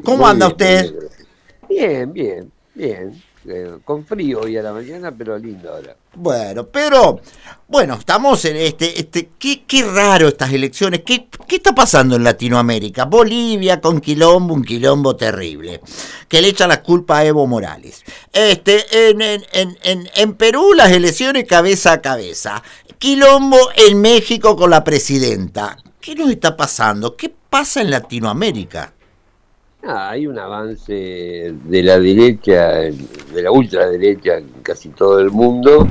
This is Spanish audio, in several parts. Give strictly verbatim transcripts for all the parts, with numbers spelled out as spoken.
¿Cómo Muy anda bien, muy usted? bien. Bien, bien, bien. Eh, con frío hoy a la mañana, pero lindo ahora. Bueno, pero, bueno, estamos en este, este, qué, qué raro estas elecciones, ¿Qué, qué está pasando en Latinoamérica? Bolivia con quilombo, un quilombo terrible, que le echa la culpa a Evo Morales. Este, en, en, en, en, en Perú las elecciones cabeza a cabeza, quilombo en México con la presidenta. ¿Qué nos está pasando? ¿Qué pasa en Latinoamérica? Ah, hay un avance de la derecha, de la ultraderecha en casi todo el mundo,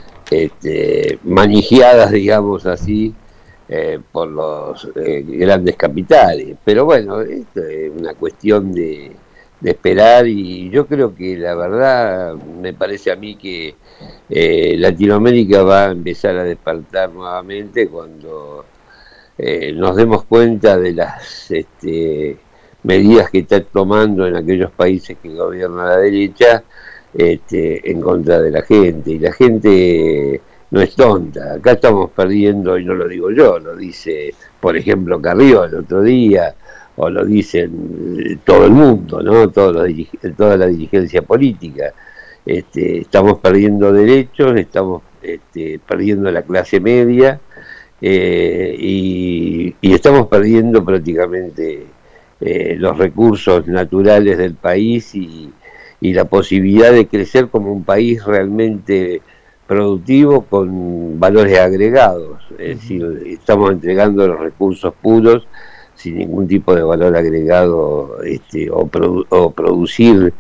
este, manijeadas, digamos así, eh, por los eh, grandes capitales. Pero bueno, esto es una cuestión de, de esperar y yo creo que la verdad me parece a mí que eh, Latinoamérica va a empezar a despertar nuevamente cuando eh, nos demos cuenta de las este, medidas que está tomando en aquellos países que gobierna la derecha este, en contra de la gente. Y la gente no es tonta. Acá estamos perdiendo, y no lo digo yo, lo dice, por ejemplo, Carrió el otro día, o lo dicen todo el mundo, ¿no? Todos los dirige- toda la dirigencia política. Este, estamos perdiendo derechos, estamos este, perdiendo la clase media, eh, y, y estamos perdiendo prácticamente eh, los recursos naturales del país y, y la posibilidad de crecer como un país realmente productivo con valores agregados. Es decir, estamos entregando los recursos puros sin ningún tipo de valor agregado, este, o, produ o producir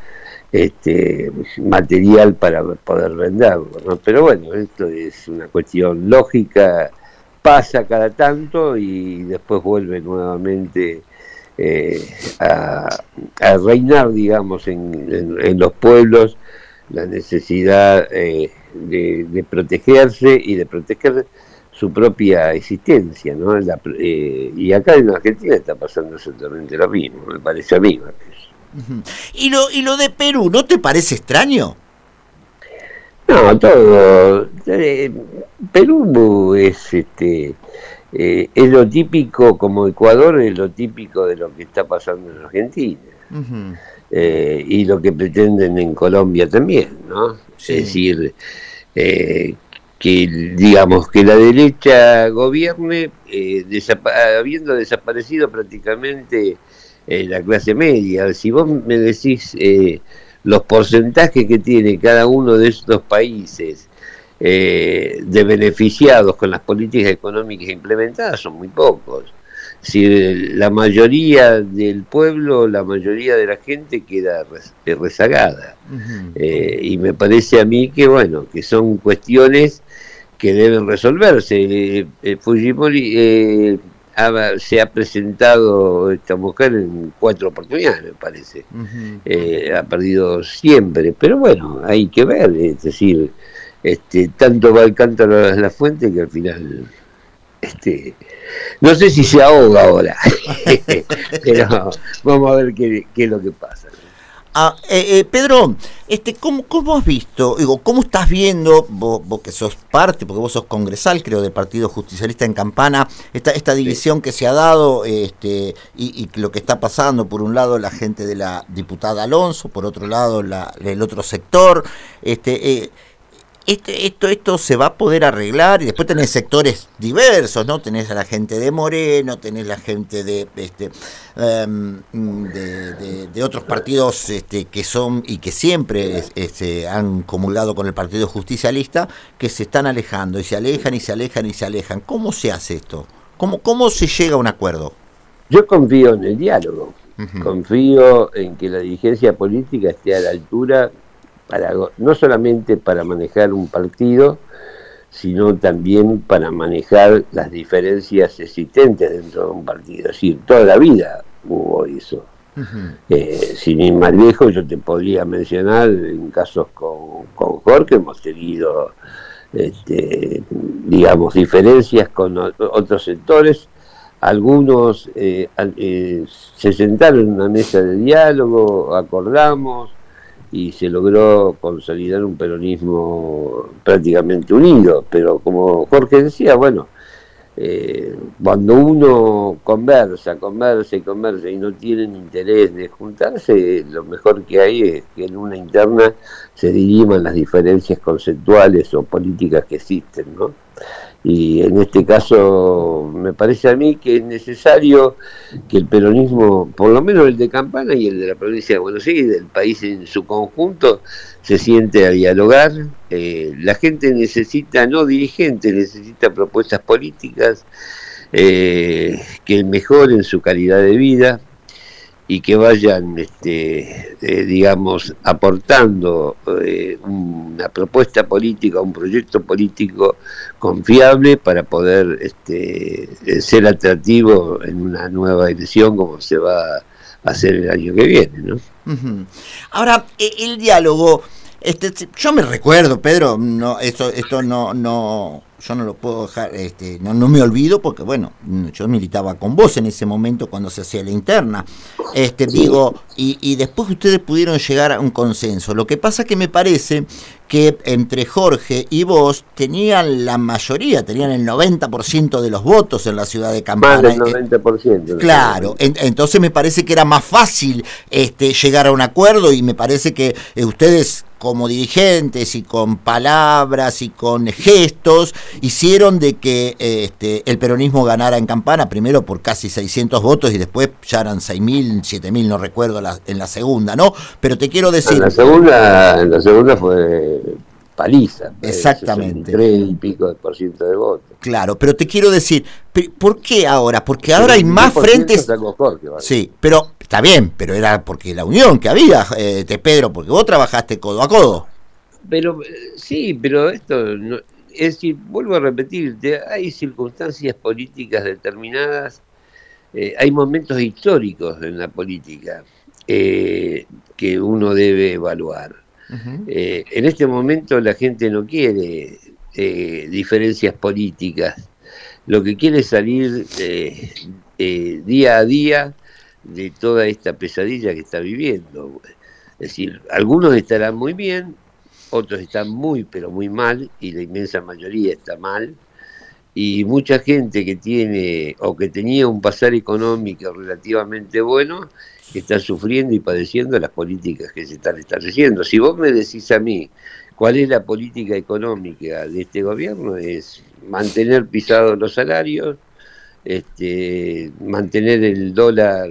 este material para poder venderlo, ¿no? Pero bueno, esto es una cuestión lógica, pasa cada tanto y después vuelve nuevamente eh, a, a reinar, digamos, en, en, en los pueblos la necesidad eh, de, de protegerse y de proteger su propia existencia, ¿no? La, eh, y acá en Argentina está pasando exactamente lo mismo, me parece a mí. Uh-huh. ¿Y lo, y lo de Perú, ¿no te parece extraño? No, todo. Eh, Perú es este eh, es lo típico, como Ecuador es lo típico de lo que está pasando en Argentina. Uh-huh. Eh, y lo que pretenden en Colombia también, ¿no? Es Sí. decir, eh, que digamos que la derecha gobierne eh, desapa habiendo desaparecido prácticamente eh, la clase media. Si vos me decís eh, los porcentajes que tiene cada uno de estos países eh, de beneficiados con las políticas económicas implementadas, son muy pocos. Si la mayoría del pueblo, la mayoría de la gente queda rezagada. Uh-huh. Eh, y me parece a mí que, bueno, que son cuestiones que deben resolverse. Eh, eh, Fujimori eh, ha, se ha presentado esta mujer en cuatro oportunidades, me parece. Uh-huh. Eh, ha perdido siempre, pero bueno, hay que ver, es decir, este, tanto va el cántaro a la fuente que al final, este, no sé si se ahoga ahora, pero vamos a ver qué, qué es lo que pasa. Ah, eh, eh, Pedro, este, ¿cómo, ¿cómo has visto, digo, cómo estás viendo, vos, vos que sos parte, porque vos sos congresal, creo, del Partido Justicialista en Campana, esta, esta división sí. que se ha dado este, y, y lo que está pasando, por un lado la gente de la diputada Alonso, por otro lado la, el otro sector, este... Eh, Este, esto, esto se va a poder arreglar y después tenés sectores diversos, ¿no? Tenés a la gente de Moreno, tenés la gente de este um, de, de, de otros partidos este, que son y que siempre este, han comulgado con el Partido Justicialista, que se están alejando y se alejan y se alejan y se alejan. ¿Cómo se hace esto? ¿Cómo, cómo se llega a un acuerdo? Yo confío en el diálogo, uh-huh. confío en que la dirigencia política esté a la altura, para, no solamente para manejar un partido, sino también para manejar las diferencias existentes dentro de un partido. Es decir, toda la vida hubo eso. Uh-huh. Eh, sin ir más lejos, yo te podría mencionar en casos con, con Jorge, hemos tenido, este, digamos, diferencias con otros sectores. Algunos eh, eh, se sentaron en una mesa de diálogo, acordamos, y se logró consolidar un peronismo prácticamente unido, pero como Jorge decía, bueno, eh, cuando uno conversa, conversa y conversa y no tienen interés de juntarse, lo mejor que hay es que en una interna se diriman las diferencias conceptuales o políticas que existen, ¿no? Y en este caso me parece a mí que es necesario que el peronismo, por lo menos el de Campana y el de la provincia de Buenos Aires, del país en su conjunto, se siente a dialogar. Eh, la gente necesita, no dirigentes, necesita propuestas políticas eh, que mejoren su calidad de vida y que vayan, este, eh, digamos, aportando eh, una propuesta política, un proyecto político confiable para poder este, ser atractivo en una nueva elección como se va a hacer el año que viene, ¿no? Uh-huh. Ahora, el diálogo, este, yo me recuerdo, Pedro, no, esto, esto no, no, yo no lo puedo dejar, este, no, no me olvido porque bueno, yo militaba con vos en ese momento cuando se hacía la interna, este, sí. digo, y, y después ustedes pudieron llegar a un consenso. Lo que pasa que me parece que entre Jorge y vos tenían la mayoría, tenían el noventa por ciento de los votos en la ciudad de Campana. Más del noventa por ciento. Claro, en, entonces me parece que era más fácil este, llegar a un acuerdo y me parece que eh, ustedes como dirigentes y con palabras y con gestos hicieron de que este, el peronismo ganara en Campana, primero por casi seiscientos votos y después ya eran seis mil, siete mil, no recuerdo la, en la segunda, ¿no? Pero te quiero decir... En la segunda, en la segunda fue paliza. Exactamente. Tres y pico por ciento de votos. Claro, pero te quiero decir, ¿por qué ahora? Porque ahora hay más frentes... Jorge, ¿vale? Sí, pero está bien, pero era porque la unión que había, eh, te Pedro, porque vos trabajaste codo a codo. Pero sí, pero esto, no, es decir, vuelvo a repetirte, hay circunstancias políticas determinadas, eh, hay momentos históricos en la política eh, que uno debe evaluar. Uh-huh. Eh, en este momento la gente no quiere eh, diferencias políticas, lo que quiere es salir eh, eh, día a día de toda esta pesadilla que está viviendo. Es decir, algunos estarán muy bien, otros están muy pero muy mal, y la inmensa mayoría está mal, y mucha gente que tiene o que tenía un pasar económico relativamente bueno está sufriendo y padeciendo las políticas que se están estableciendo. Si vos me decís a mí cuál es la política económica de este gobierno, es mantener pisados los salarios, este, mantener el dólar,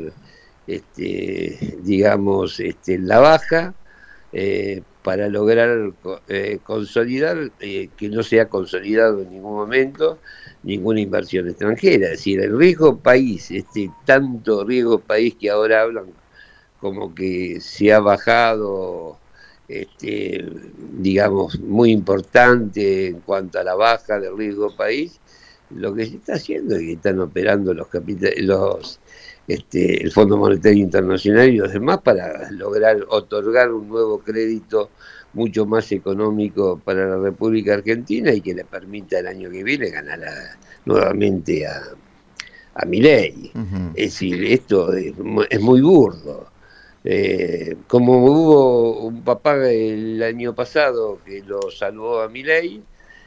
este, digamos, este, en la baja, eh, para lograr eh, consolidar, eh, que no se ha consolidado en ningún momento ninguna inversión extranjera. Es decir, el riesgo país, este tanto riesgo país que ahora hablan como que se ha bajado, este, digamos, muy importante en cuanto a la baja del riesgo país, lo que se está haciendo es que están operando los capitales, los Este, el Fondo Monetario Internacional y los demás para lograr otorgar un nuevo crédito mucho más económico para la República Argentina y que le permita el año que viene ganar a, nuevamente a, a Milei. Uh-huh. Es decir, esto es, es muy burdo. Eh, como hubo un papá el año pasado que lo salvó a Milei,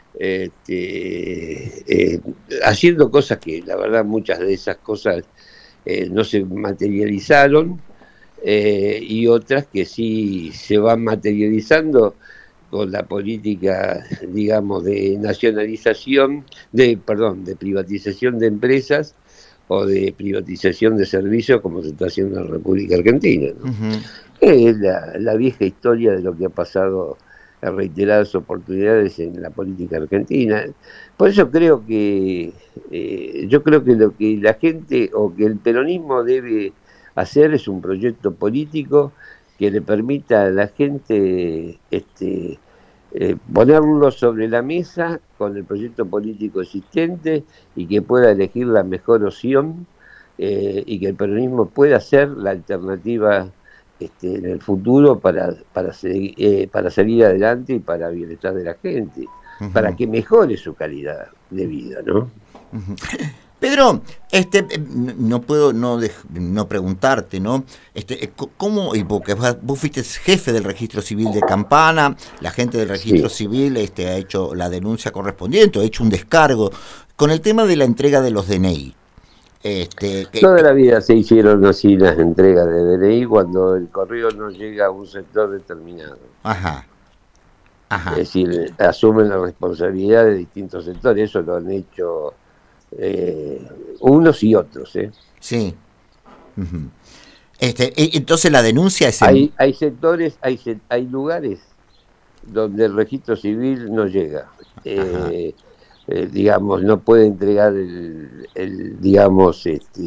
este, eh, haciendo cosas que la verdad muchas de esas cosas Eh, no se materializaron, eh, y otras que sí se van materializando con la política, digamos, de nacionalización, de perdón, de privatización de empresas o de privatización de servicios como se está haciendo en la República Argentina, ¿no? Uh-huh. Es la, la vieja historia de lo que ha pasado en reiteradas oportunidades en la política argentina. Por eso creo que eh, yo creo que lo que la gente o que el peronismo debe hacer es un proyecto político que le permita a la gente este, eh, ponerlo sobre la mesa con el proyecto político existente y que pueda elegir la mejor opción, eh, y que el peronismo pueda ser la alternativa Este, en el futuro para para, seguir, eh, para salir adelante y para el bienestar de la gente, uh-huh. para que mejore su calidad de vida, ¿no? Uh-huh. Pedro, este, no puedo no de, no preguntarte, ¿no? Este, ¿cómo? Y porque vos fuiste jefe del registro civil de Campana, la gente del registro sí. civil este, ha hecho la denuncia correspondiente, ha hecho un descargo con el tema de la entrega de los D N I. Este, que, Toda la vida se hicieron así las entregas de D N I cuando el correo no llega a un sector determinado. Ajá. Ajá. Es decir, asumen la responsabilidad de distintos sectores, eso lo han hecho eh, unos y otros. ¿eh? Sí. Uh-huh. Este, entonces la denuncia es... En... Hay, hay sectores, hay, hay lugares donde el registro civil no llega. Eh, eh, digamos, no puede entregar el, el digamos, este,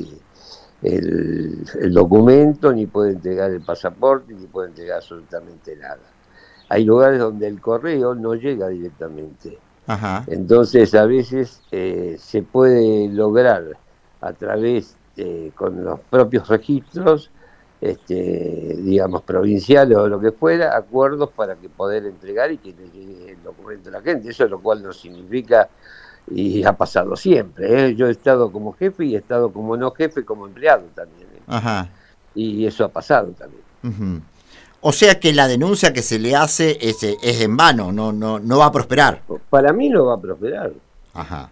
el, el documento, ni puede entregar el pasaporte, ni puede entregar absolutamente nada. Hay lugares donde el correo no llega directamente. Ajá. Entonces, a veces eh, se puede lograr a través, eh, con los propios registros, este, digamos, provinciales o lo que fuera, acuerdos para que poder entregar y que le llegue el documento a la gente. Eso lo cual no significa, y ha pasado siempre, ¿eh? Yo he estado como jefe y he estado como no jefe, como empleado también. ¿eh? Ajá. Y eso ha pasado también. Uh-huh. O sea que la denuncia que se le hace es, es en vano, no, no, no va a prosperar. Para mí no va a prosperar. Ajá.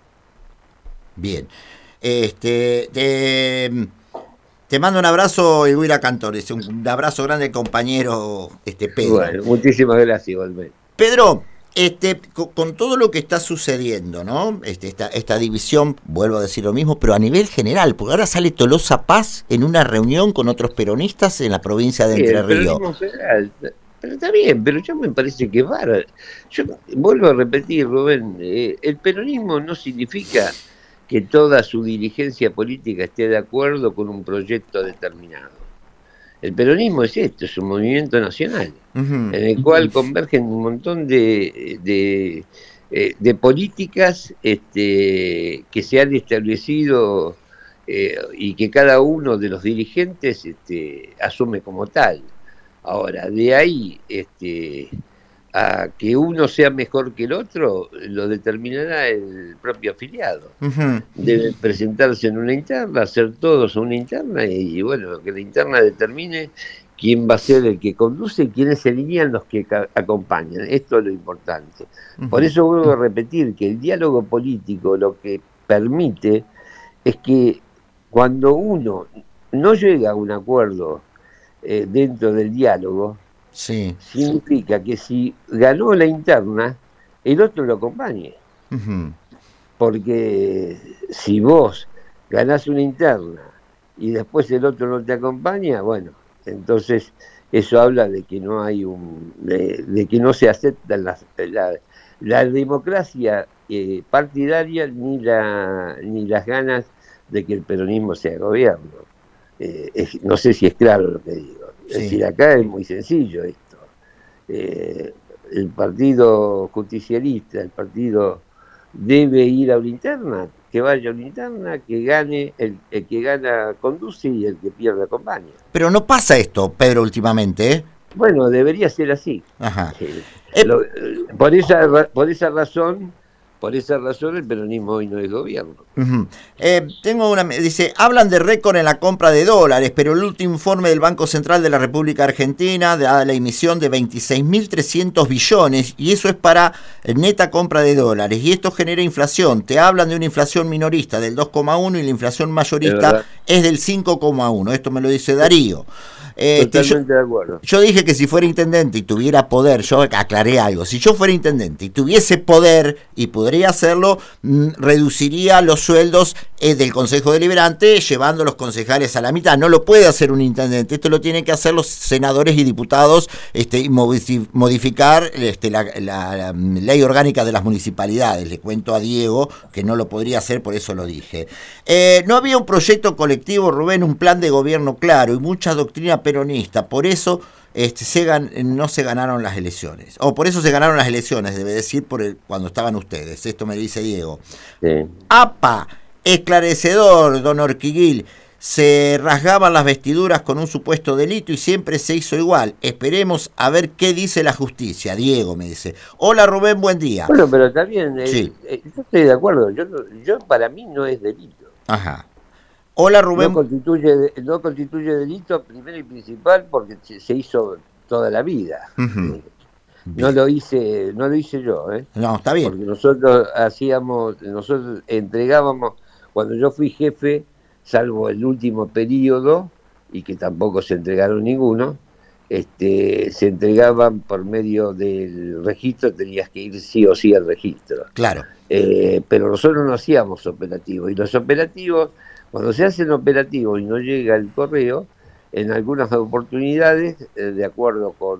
Bien. Este, te, te mando un abrazo, Elvira Cantores. Un, un abrazo grande, compañero este, Pedro. Bueno, muchísimas gracias, igualmente. Pedro, este, con, con todo lo que está sucediendo, ¿no? Este, esta, esta división, vuelvo a decir lo mismo, pero a nivel general, porque ahora sale Tolosa Paz en una reunión con otros peronistas en la provincia de sí, Entre Ríos. Federal, pero está bien, pero yo me parece que va. Yo vuelvo a repetir, Rubén, eh, el peronismo no significa que toda su dirigencia política esté de acuerdo con un proyecto determinado. El peronismo es esto, es un movimiento nacional, uh-huh. en el cual convergen un montón de, de, de, de políticas este, que se han establecido eh, y que cada uno de los dirigentes este, asume como tal. Ahora, de ahí este, a que uno sea mejor que el otro, lo determinará el propio afiliado. Uh-huh. Deben presentarse en una interna, hacer todos una interna y, bueno, que la interna determine quién va a ser el que conduce y quiénes serían los que ca- acompañan. Esto es lo importante. Uh-huh. Por eso vuelvo a repetir que el diálogo político lo que permite es que cuando uno no llega a un acuerdo eh, dentro del diálogo, sí. significa que si ganó la interna, el otro lo acompañe. Uh-huh. Porque si vos ganás una interna y después el otro no te acompaña, bueno, entonces eso habla de que no hay un, de, de que no se acepta la, la, la democracia eh, partidaria ni la ni las ganas de que el peronismo sea gobierno. Eh, es, no sé si es claro lo que digo. Es sí. decir, acá es muy sencillo esto. Eh, el partido justicialista, el partido debe ir a una interna, que vaya a una interna, que gane, el, el que gana conduce y el que pierde acompaña. Pero no pasa esto, Pedro, últimamente, ¿eh? Bueno, debería ser así. Ajá. Eh, eh, lo, por esa por esa razón Por esa razón el peronismo hoy no es gobierno. Uh-huh. Eh, tengo una, dice, hablan de récord en la compra de dólares, pero el último informe del Banco Central de la República Argentina da la emisión de veintiséis mil trescientos billones y eso es para neta compra de dólares y esto genera inflación. Te hablan de una inflación minorista del dos coma uno y la inflación mayorista es, es del cinco coma uno. Esto me lo dice Darío. Este, Totalmente yo, de acuerdo. Yo dije que si fuera intendente y tuviera poder, yo aclaré algo, si yo fuera intendente y tuviese poder y podría hacerlo, mm, reduciría los sueldos eh, del Consejo Deliberante llevando a los concejales a la mitad. No lo puede hacer un intendente, esto lo tienen que hacer los senadores y diputados este, y modificar este, la, la, la ley orgánica de las municipalidades. Le cuento a Diego que no lo podría hacer, por eso lo dije. Eh, no había un proyecto colectivo, Rubén, un plan de gobierno claro y mucha doctrina peronista, por eso este, se gan, no se ganaron las elecciones, o por eso se ganaron las elecciones, debe decir, por el, cuando estaban ustedes, esto me dice Diego. Sí. APA, esclarecedor, don Orquiguil, se rasgaban las vestiduras con un supuesto delito y siempre se hizo igual, esperemos a ver qué dice la justicia. Diego me dice, hola Rubén, buen día. Bueno, pero también, eh, sí. eh, yo estoy de acuerdo, yo, yo para mí no es delito. Ajá. Hola Rubén. No constituye, no constituye delito primero y principal porque se hizo toda la vida. Uh-huh. No lo hice, no lo hice yo, ¿eh? No, está bien. Porque nosotros hacíamos, nosotros entregábamos, cuando yo fui jefe, salvo el último periodo, y que tampoco se entregaron ninguno, este, se entregaban por medio del registro, tenías que ir sí o sí al registro. Claro. Eh, pero nosotros no hacíamos operativos, y los operativos, cuando se hacen operativos y no llega el correo, en algunas oportunidades, eh, de acuerdo con,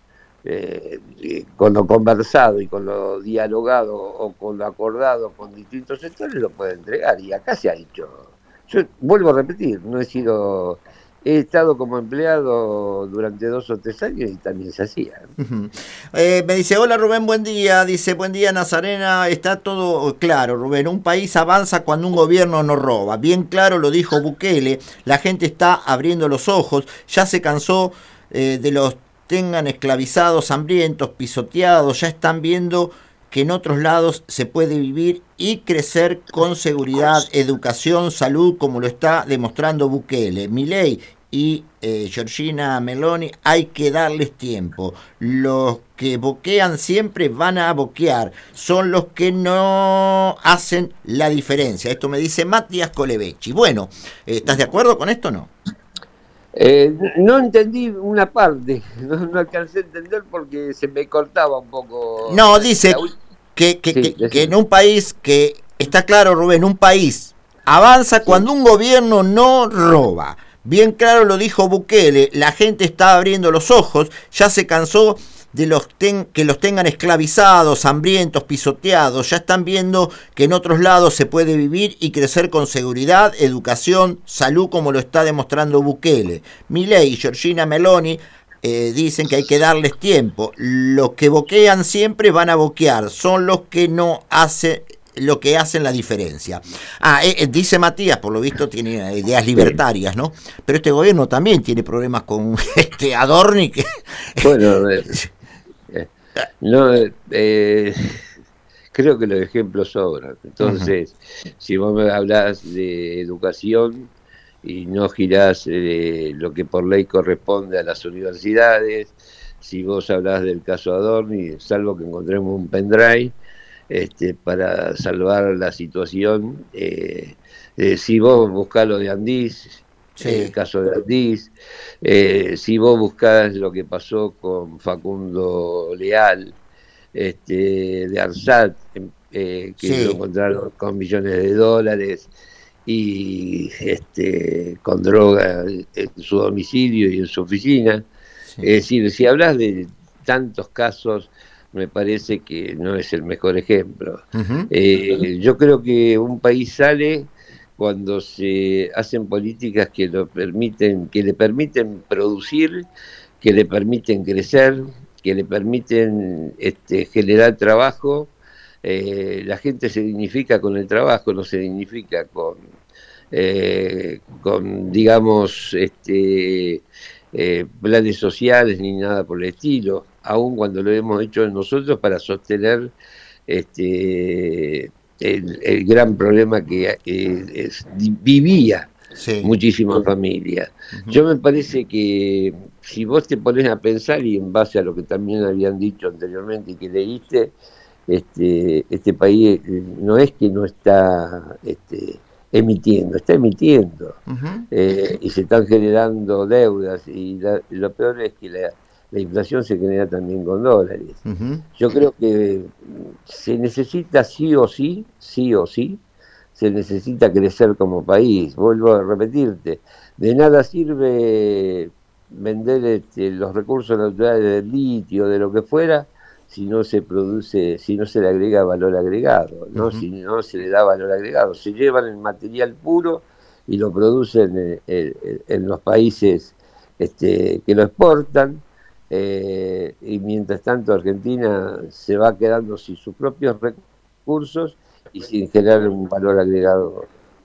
eh, con lo conversado y con lo dialogado o con lo acordado con distintos sectores, lo puede entregar. Y acá se ha hecho. Yo vuelvo a repetir, no he sido... He estado como empleado durante dos o tres años y también se hacía. Uh-huh. Eh, me dice, hola Rubén, buen día. Dice, buen día Nazarena. Está todo claro, Rubén. Un país avanza cuando un gobierno no roba. Bien claro lo dijo Bukele. La gente está abriendo los ojos. Ya se cansó eh, de los tengan esclavizados, hambrientos, pisoteados. Ya están viendo que en otros lados se puede vivir y crecer con seguridad, educación, salud, como lo está demostrando Bukele. Milei y eh, Giorgina Meloni, hay que darles tiempo. Los que boquean siempre van a boquear, son los que no hacen la diferencia. Esto me dice Matías Colebechi. Bueno, ¿estás de acuerdo con esto o no? Eh, no entendí una parte, no, no alcancé a entender porque se me cortaba un poco. No, dice que, que, sí, que, que en un país que, está claro Rubén, un país avanza sí. cuando un gobierno no roba. Bien claro lo dijo Bukele, la gente está abriendo los ojos, ya se cansó de los ten, que los tengan esclavizados, hambrientos, pisoteados, ya están viendo que en otros lados se puede vivir y crecer con seguridad, educación, salud, como lo está demostrando Bukele. Milei y Giorgina Meloni eh, dicen que hay que darles tiempo. Los que boquean siempre van a boquear, son los que no hacen lo que hacen la diferencia. Ah, eh, dice Matías, por lo visto tiene ideas libertarias, ¿no? Pero este gobierno también tiene problemas con este Adorni que... Bueno, eh, eh, no, eh, creo que los ejemplos sobran. Entonces, uh-huh. si vos me hablás de educación y no girás eh, lo que por ley corresponde a las universidades, si vos hablás del caso Adorni, salvo que encontremos un pendrive, Este, para salvar la situación, eh, eh, si vos buscás lo de Andís, sí. el caso de Andís, eh, si vos buscás lo que pasó con Facundo Leal, este, de Arsat, eh, que sí. lo encontraron con millones de dólares y este, con droga en su domicilio y en su oficina, sí. es decir, si hablas de tantos casos, me parece que no es el mejor ejemplo. Uh-huh. Eh, yo creo que un país sale cuando se hacen políticas que lo permiten, que le permiten producir, que le permiten crecer, que le permiten este, generar trabajo. Eh, la gente se dignifica con el trabajo, no se dignifica con, eh, con digamos, este, eh, planes sociales ni nada por el estilo, aun cuando lo hemos hecho nosotros para sostener este el, el gran problema que eh, es, vivía sí. muchísimas familias. Uh-huh. Yo me parece que si vos te pones a pensar, y en base a lo que también habían dicho anteriormente y que leíste, este, este país no es que no está este, emitiendo, está emitiendo. Uh-huh. eh, y se están generando deudas, y la, lo peor es que la La inflación se genera también con dólares. Uh-huh. Yo creo que se necesita sí o sí, sí o sí, se necesita crecer como país. Vuelvo a repetirte, de nada sirve vender este, los recursos naturales del litio, de lo que fuera, si no se produce, si no se le agrega valor agregado, ¿no? Uh-huh. Si no se le da valor agregado. Se llevan el material puro y lo producen en, en, en los países este, que lo exportan. Eh, y mientras tanto Argentina se va quedando sin sus propios recursos y sin generar un valor agregado.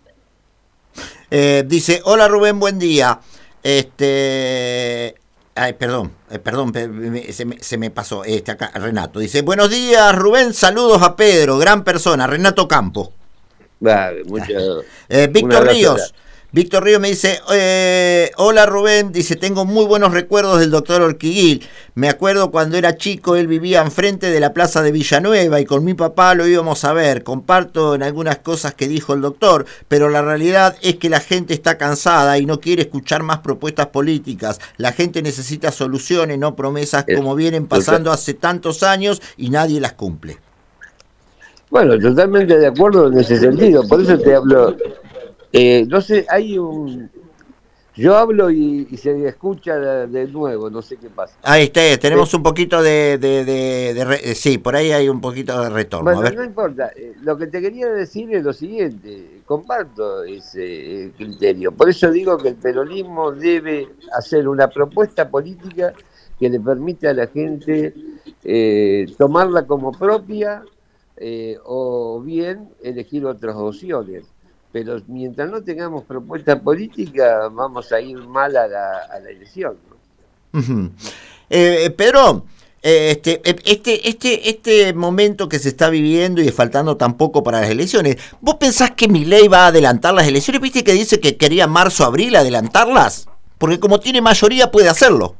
Eh, dice, hola Rubén, buen día. Este, ay, perdón, eh, perdón, se me, se me pasó. Este acá, Renato dice, buenos días Rubén, saludos a Pedro, gran persona, Renato Campo. Vale, muchas. Eh, Víctor Ríos. Víctor Río me dice, eh, hola Rubén, dice, tengo muy buenos recuerdos del doctor Orquiguil. Me acuerdo cuando era chico, él vivía enfrente de la plaza de Villanueva y con mi papá lo íbamos a ver. Comparto en algunas cosas que dijo el doctor, pero la realidad es que la gente está cansada y no quiere escuchar más propuestas políticas. La gente necesita soluciones, no promesas Eh, como vienen total- pasando hace tantos años y nadie las cumple. Bueno, totalmente de acuerdo en ese sentido. Por eso te hablo. Eh, no sé, hay un. Yo hablo y, y se escucha de, de nuevo, no sé qué pasa. Ahí está, Eh, tenemos un poquito de, de, de, de re, sí, por ahí hay un poquito de retorno. A bueno, ver. no importa. Eh, lo que te quería decir es lo siguiente. Comparto ese eh, criterio. Por eso digo que el peronismo debe hacer una propuesta política que le permita a la gente eh, tomarla como propia eh, o bien elegir otras opciones. Pero mientras no tengamos propuesta política, vamos a ir mal a la, a la elección, ¿no? Uh-huh. eh, Pedro, eh, este, eh, este, este, este momento que se está viviendo y faltando tan poco para las elecciones, ¿vos pensás que Milei va a adelantar las elecciones? ¿Viste que dice que quería marzo, abril adelantarlas? Porque como tiene mayoría puede hacerlo.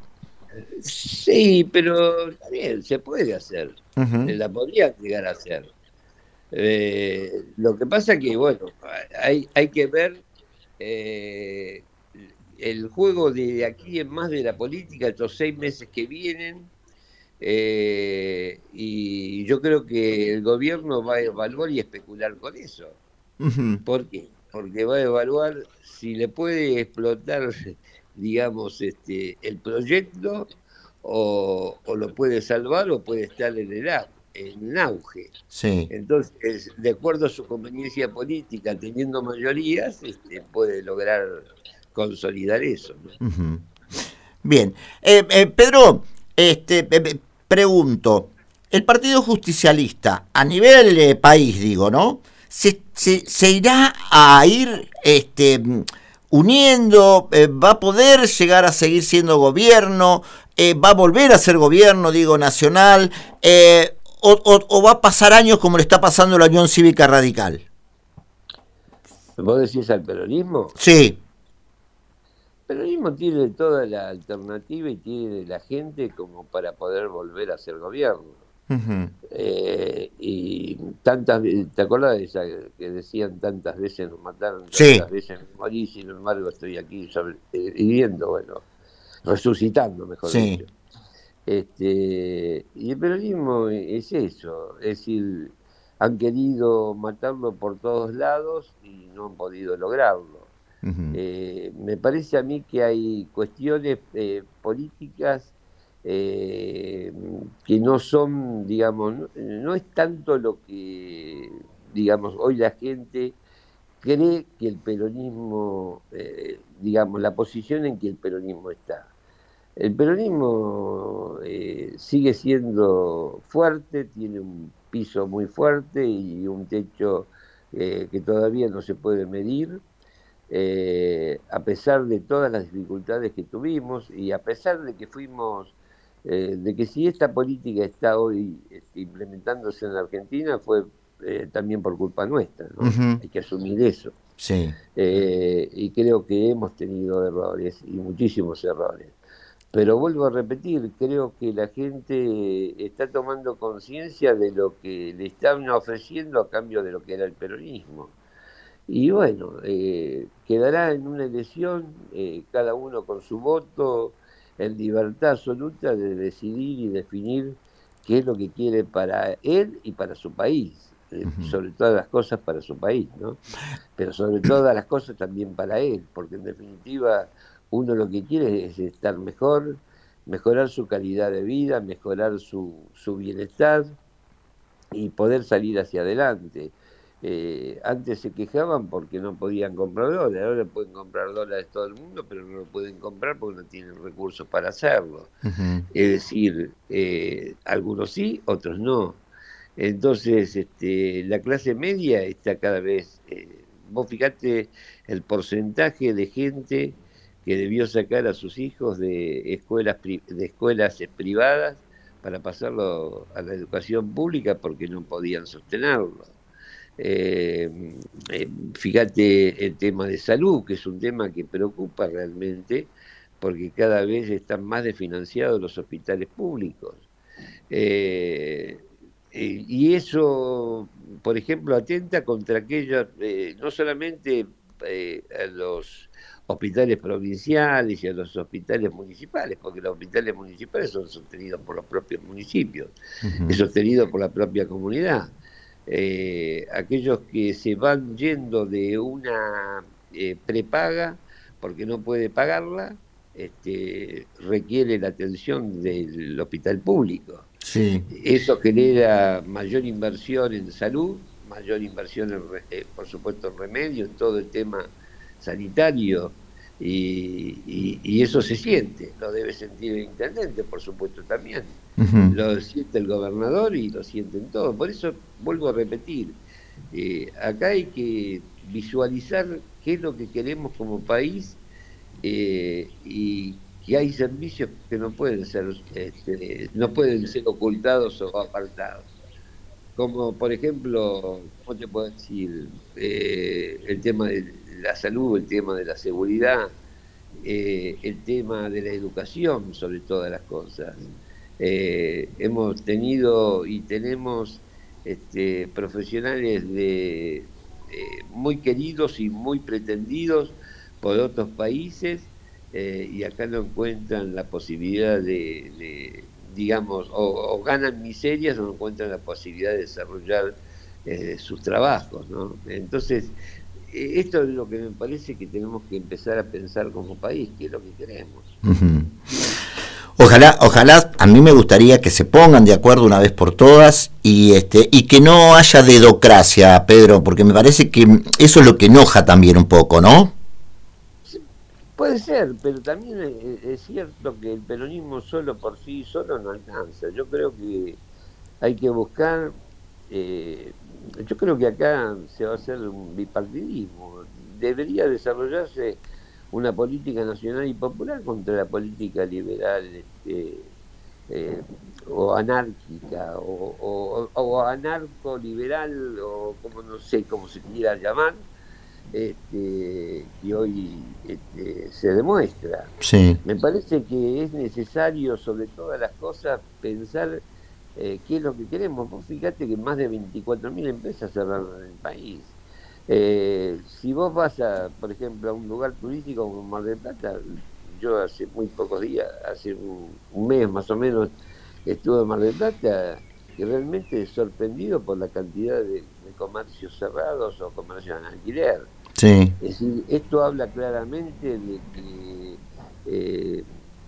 Sí, pero está bien, se puede hacer. Uh-huh. La podría llegar a hacer. Eh, lo que pasa que, bueno, hay, hay que ver eh, el juego de aquí en más de la política, estos seis meses que vienen, eh, y yo creo que el gobierno va a evaluar y especular con eso. Uh-huh. ¿Por qué? Porque va a evaluar si le puede explotar, digamos, este, el proyecto o, o lo puede salvar o puede estar en el au- en auge. Sí. Entonces, de acuerdo a su conveniencia política, teniendo mayorías, este, puede lograr consolidar eso, ¿no? Uh-huh. Bien. Eh, eh, Pedro, este, eh, eh, pregunto, el Partido Justicialista, a nivel eh, país, digo, ¿no? ¿Se, se, se irá a ir este, uniendo? Eh, ¿Va a poder llegar a seguir siendo gobierno? Eh, ¿Va a volver a ser gobierno, digo, nacional? Eh, o, o, ¿O va a pasar años como le está pasando a la Unión Cívica Radical? ¿Vos decís al peronismo? Sí. El peronismo tiene toda la alternativa y tiene la gente como para poder volver a ser gobierno. Uh-huh. Eh, y tantas ¿te acuerdas de esa que decían tantas veces nos mataron, Sí. tantas veces me morí, sin embargo estoy aquí sobre, eh, viviendo, bueno, resucitando, mejor Sí. dicho. Este, y el peronismo es eso, es decir, han querido matarlo por todos lados y no han podido lograrlo. Uh-huh. Eh, me parece a mí que hay cuestiones eh, políticas eh, que no son, digamos, no, no es tanto lo que, digamos, hoy la gente cree que el peronismo, eh, digamos, la posición en que el peronismo está. El peronismo eh, sigue siendo fuerte, tiene un piso muy fuerte y un techo eh, que todavía no se puede medir. Eh, a pesar de todas las dificultades que tuvimos y a pesar de que fuimos, eh, de que si esta política está hoy este, implementándose en la Argentina fue eh, también por culpa nuestra, ¿no? Uh-huh. Hay que asumir eso. Sí. Eh, y creo que hemos tenido errores y muchísimos errores. Pero vuelvo a repetir, creo que la gente está tomando conciencia de lo que le están ofreciendo a cambio de lo que era el peronismo. Y bueno, eh, quedará en una elección, eh, cada uno con su voto, en libertad absoluta de decidir y definir qué es lo que quiere para él y para su país, eh, Uh-huh. sobre todas las cosas para su país, ¿no? Pero sobre todas las cosas también para él, porque en definitiva uno lo que quiere es estar mejor, mejorar su calidad de vida, mejorar su, su bienestar y poder salir hacia adelante. Eh, antes se quejaban porque no podían comprar dólares, ahora pueden comprar dólares todo el mundo, pero no lo pueden comprar porque no tienen recursos para hacerlo. Uh-huh. Es decir, eh, algunos sí, otros no. Entonces, este, la clase media está cada vez, eh, vos fijate el porcentaje de gente que debió sacar a sus hijos de escuelas, pri- de escuelas eh, privadas para pasarlo a la educación pública porque no podían sostenerlo. Eh, eh, fíjate el tema de salud, que es un tema que preocupa realmente, porque cada vez están más desfinanciados los hospitales públicos. Eh, eh, y eso, por ejemplo, atenta contra aquellos, eh, no solamente eh, a los hospitales provinciales y a los hospitales municipales, porque los hospitales municipales son sostenidos por los propios municipios, es Ujú. sostenido por la propia comunidad. Eh, aquellos que se van yendo de una eh, prepaga porque no puede pagarla, este, requiere la atención del hospital público. Sí. Eso genera mayor inversión en salud, mayor inversión, en, eh, por supuesto, en remedio, en todo el tema sanitario, y, y, y eso se siente, lo debe sentir el intendente, por supuesto, también. Ujú. Lo siente el gobernador y lo sienten todos. Por eso vuelvo a repetir, eh, acá hay que visualizar qué es lo que queremos como país, eh, y que hay servicios que no pueden ser, este, no pueden ser ocultados o apartados. Como por ejemplo, ¿cómo te puedo decir? Eh, el tema de la salud, el tema de la seguridad, eh, el tema de la educación, sobre todas las cosas. Eh, hemos tenido y tenemos este, profesionales de, eh, muy queridos y muy pretendidos por otros países, eh, y acá no encuentran la posibilidad de, de, digamos, o, o ganan miserias o no encuentran la posibilidad de desarrollar eh, sus trabajos, ¿no? Entonces, eh, esto es lo que me parece que tenemos que empezar a pensar como país, qué es lo que queremos. Ujú. Ojalá, ojalá, a mí me gustaría que se pongan de acuerdo una vez por todas y este y que no haya dedocracia, Pedro, porque me parece que eso es lo que enoja también un poco, ¿no? Sí, puede ser, pero también es, es cierto que el peronismo solo por sí solo no alcanza. Yo creo que hay que buscar, eh, yo creo que acá se va a hacer un bipartidismo. Debería desarrollarse una política nacional y popular contra la política liberal, este, eh, o anárquica, o, o, o anarco-liberal, o como no sé cómo se quiera llamar, este, que hoy este, se demuestra. Sí. Me parece que es necesario, sobre todas las cosas, pensar eh, qué es lo que queremos. Vos fíjate que más de veinticuatro mil empresas cerraron en el país. Eh, si vos vas, a, por ejemplo, a un lugar turístico como Mar del Plata, yo hace muy pocos días, hace un, un mes más o menos, estuve en Mar del Plata y realmente sorprendido por la cantidad de, de comercios cerrados o comercios en alquiler. Sí. Es decir, esto habla claramente de que eh,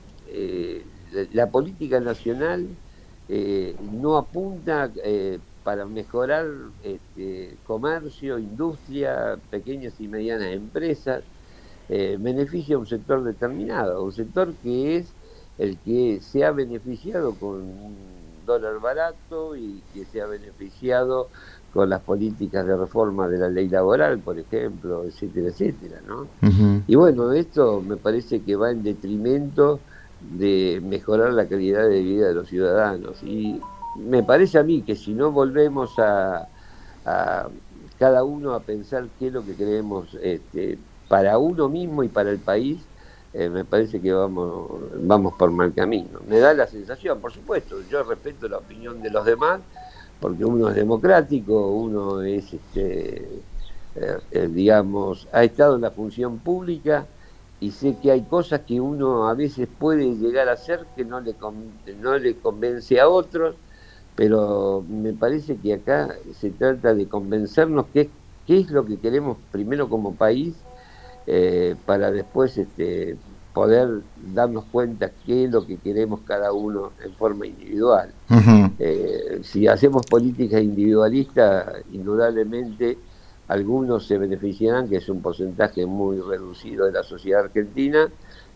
eh, la, la política nacional eh, no apunta eh, para mejorar este, comercio, industria, pequeñas y medianas empresas, eh, beneficia a un sector determinado, un sector que es el que se ha beneficiado con un dólar barato y que se ha beneficiado con las políticas de reforma de la ley laboral, por ejemplo, etcétera, etcétera, ¿no? Ujú. Y bueno, esto me parece que va en detrimento de mejorar la calidad de vida de los ciudadanos. Y me parece a mí que si no volvemos a, a cada uno a pensar qué es lo que queremos, este, para uno mismo y para el país, eh, me parece que vamos, vamos por mal camino. Me da la sensación, por supuesto, yo respeto la opinión de los demás, porque uno es democrático, uno es, este, eh, eh, digamos, ha estado en la función pública y sé que hay cosas que uno a veces puede llegar a hacer que no le, con- no le convence a otros, pero me parece que acá se trata de convencernos qué, qué es lo que queremos primero como país, eh, para después este, poder darnos cuenta qué es lo que queremos cada uno en forma individual. Ujú. Eh, si hacemos políticas individualistas, indudablemente algunos se beneficiarán, que es un porcentaje muy reducido de la sociedad argentina,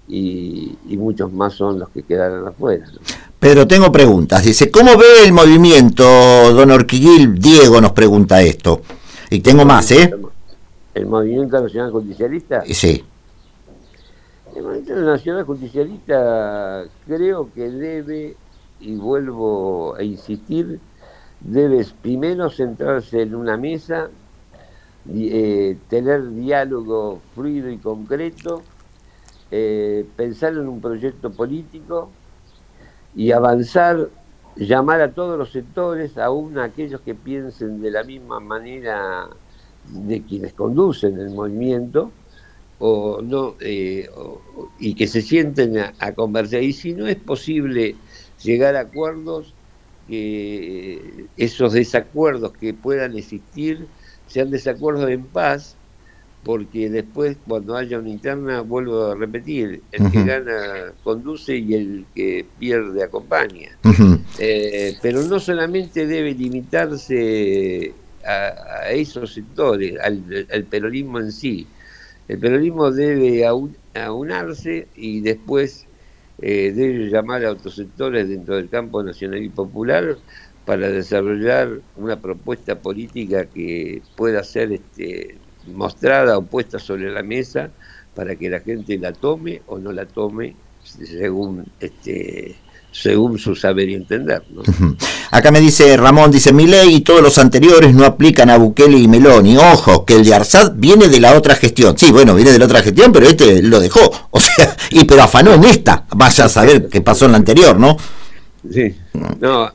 y, y muchos más son los que quedarán afuera, ¿no? Pero tengo preguntas. Dice, ¿cómo ve el movimiento, don Orquiguil? Diego nos pregunta esto. Y El tengo más, ¿eh? movimiento, el movimiento nacional justicialista. Sí. El movimiento nacional justicialista creo que debe, y vuelvo a insistir, debe primero centrarse en una mesa eh, tener diálogo fluido y concreto, eh, pensar en un proyecto político y avanzar, llamar a todos los sectores, aún a aquellos que piensen de la misma manera de quienes conducen el movimiento, o no eh, o, y que se sienten a, a conversar. Y si no es posible llegar a acuerdos, que esos desacuerdos que puedan existir sean desacuerdos en paz, porque después, cuando haya una interna, vuelvo a repetir, el uh-huh. que gana conduce y el que pierde acompaña. Uh-huh. Eh, pero no solamente debe limitarse a, a esos sectores, al, al peronismo en sí. El peronismo debe aun, aunarse y después eh, debe llamar a otros sectores dentro del campo nacional y popular para desarrollar una propuesta política que pueda ser este, mostrada o puesta sobre la mesa para que la gente la tome o no la tome según este según su saber y entender, ¿no? Acá me dice Ramón, dice, Milei y todos los anteriores no aplican a Bukele y Meloni. Ojo, que el de Arsat viene de la otra gestión. Sí, bueno, viene de la otra gestión, pero este lo dejó. O sea, y pero afanó en esta. Vaya a saber qué pasó en la anterior, ¿no? Sí, no.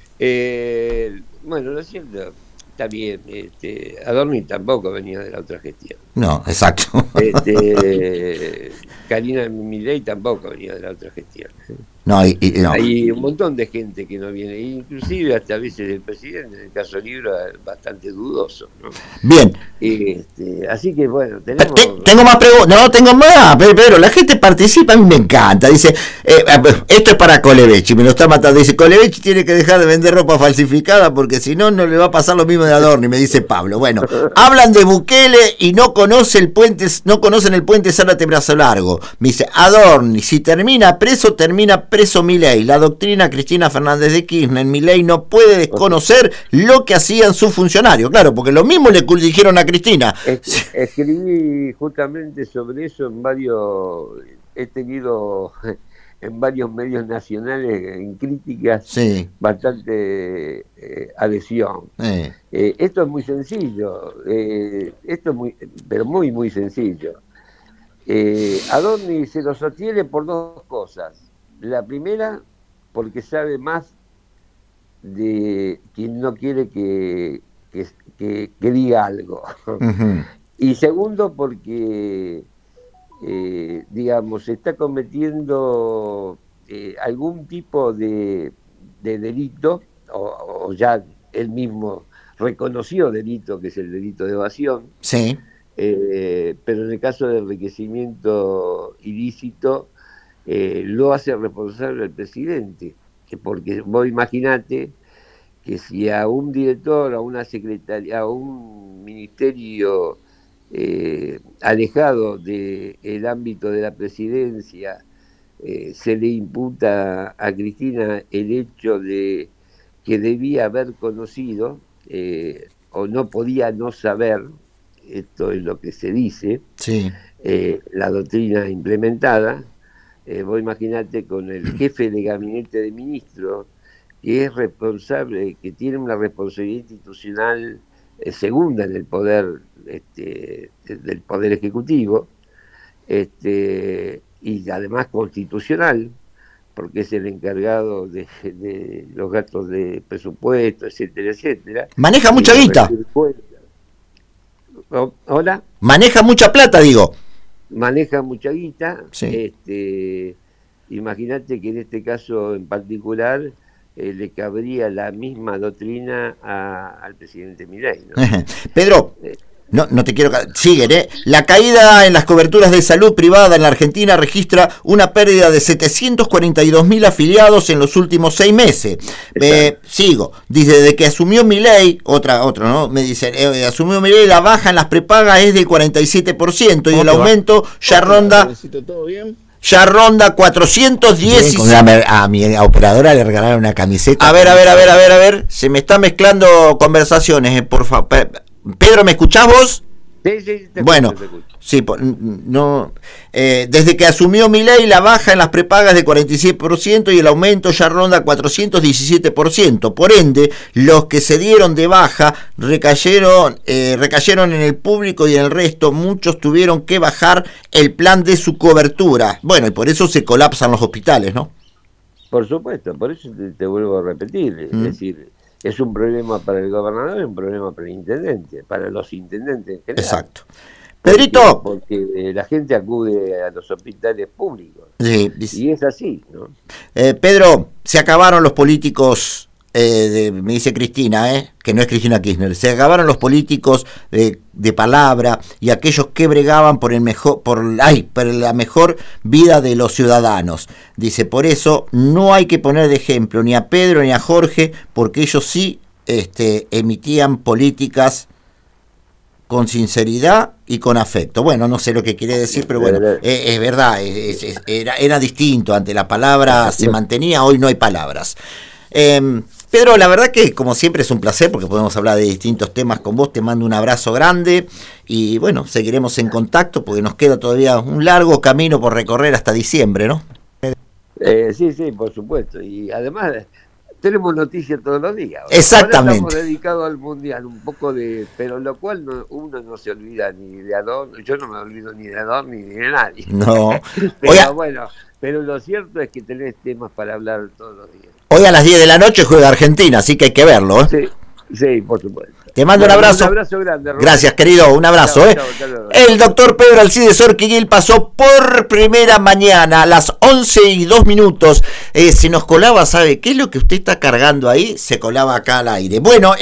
Eh, bueno, lo cierto, está bien. Este, Adorni tampoco venía de la otra gestión. No, exacto. Este, Karina Milei tampoco venía de la otra gestión. No, y, y, no. Hay un montón de gente que no viene, inclusive hasta a veces el presidente, en el caso Libro, es bastante dudoso, ¿no? Bien. Este, así que bueno, tenemos... Tengo más preguntas, no, tengo más, pero, pero la gente participa, a mí me encanta, dice, eh, esto es para Colebechi, me lo está matando, dice, Colebechi tiene que dejar de vender ropa falsificada porque si no, no le va a pasar lo mismo de Adorni, me dice Pablo. Bueno, hablan de Bukele y no conoce el puente, no conocen el puente Zárate-Brazo Largo. Me dice, Adorni, si termina preso, termina preso Milei. La doctrina Cristina Fernández de Kirchner, Milei no puede desconocer lo que hacían sus funcionarios. Claro, porque lo mismo le dijeron a Cristina. Es, escribí justamente sobre eso en varios, he tenido en varios medios nacionales en críticas, sí, bastante eh, adhesión. Eh. Eh, esto es muy sencillo, eh, esto es muy, pero muy muy sencillo. Eh, Adorni se lo sostiene por dos cosas. La primera, porque sabe más de quien no quiere que, que, que, que diga algo. Uh-huh. Y segundo, porque, eh, digamos, se está cometiendo eh, algún tipo de, de delito, o, o ya él mismo reconoció delito, que es el delito de evasión. Sí. Eh, pero en el caso del enriquecimiento ilícito, eh, lo hace responsable el presidente, que porque vos imaginate que si a un director, a una secretaría, a un ministerio eh, alejado del ámbito de la presidencia, eh, se le imputa a Cristina el hecho de que debía haber conocido eh, o no podía no saber, esto es lo que se dice, sí, eh, la doctrina implementada. Eh, vos imaginate con el jefe de gabinete de ministros, que es responsable, que tiene una responsabilidad institucional eh, segunda en el poder este, del poder ejecutivo, este, y además constitucional, porque es el encargado de, de los gastos de presupuesto, etcétera, etcétera. Maneja mucha guita. ¿Hola? Maneja mucha plata, digo. Maneja mucha guita. Sí. Este, imagínate que en este caso en particular eh, le cabría la misma doctrina a, al presidente Milei, ¿no? Pedro, eh, no, no te quiero... Siguen, ¿eh? La caída en las coberturas de salud privada en la Argentina registra una pérdida de setecientos cuarenta y dos mil afiliados en los últimos seis meses. Eh, sigo. Dice, desde que asumió Milei, otra, otra, ¿no? Me dicen, eh, asumió Milei, la baja en las prepagas es del cuarenta y siete por ciento y el aumento va? ya ronda... ¿Todo bien? Ya ronda cuatrocientos diez. A mi operadora le regalaron una camiseta. A ver, a ver, a ver, a ver, a ver. Se me están mezclando conversaciones, eh, por favor. Pedro, ¿me escuchás vos? Sí, sí, te bueno, escucho, te escucho. Sí, no, eh, desde que asumió Milei, la baja en las prepagas de cuarenta y siete por ciento y el aumento ya ronda cuatrocientos diecisiete por ciento. Por ende, los que se dieron de baja recayeron, eh, recayeron en el público y en el resto. Muchos tuvieron que bajar el plan de su cobertura. Bueno, y por eso se colapsan los hospitales, ¿no? Por supuesto, por eso te, te vuelvo a repetir. Mm. Es decir, es un problema para el gobernador y un problema para el intendente, para los intendentes en general. Exacto. Pedrito. Porque, porque la gente acude a los hospitales públicos. Sí, y es así, ¿no? Eh, Pedro, se acabaron los políticos, eh, de, me dice Cristina, eh, que no es Cristina Kirchner, se acabaron los políticos de, de palabra y aquellos que bregaban por el mejor, por, ay, por la mejor vida de los ciudadanos. Dice, por eso no hay que poner de ejemplo ni a Pedro ni a Jorge, porque ellos sí este, emitían políticas con sinceridad y con afecto. Bueno, no sé lo que quiere decir, pero bueno, es, es verdad, es, es, era, era distinto, ante la palabra se mantenía, hoy no hay palabras. Eh, Pedro, la verdad que como siempre es un placer porque podemos hablar de distintos temas con vos, te mando un abrazo grande y bueno, seguiremos en contacto porque nos queda todavía un largo camino por recorrer hasta diciembre, ¿no? Eh, sí, sí, por supuesto, y además tenemos noticias todos los días. Exactamente. Ahora estamos dedicados al mundial, un poco de, pero lo cual no, uno no se olvida ni de Ador, yo no me olvido ni de Ador ni de nadie. No. pero Oiga, bueno, pero lo cierto es que tenés temas para hablar todos los días. Hoy a las diez de la noche juega Argentina, así que hay que verlo, ¿eh? Sí, sí, por supuesto. Te mando bueno, un abrazo. Un abrazo grande, Roberto. Gracias, querido. Un abrazo. Chao, ¿eh? chao, chao, chao. El doctor Pedro Alcides Orquiguil pasó por primera mañana a las once y dos minutos. Eh, se nos colaba, ¿sabe qué es lo que usted está cargando ahí? Se colaba acá al aire. Bueno.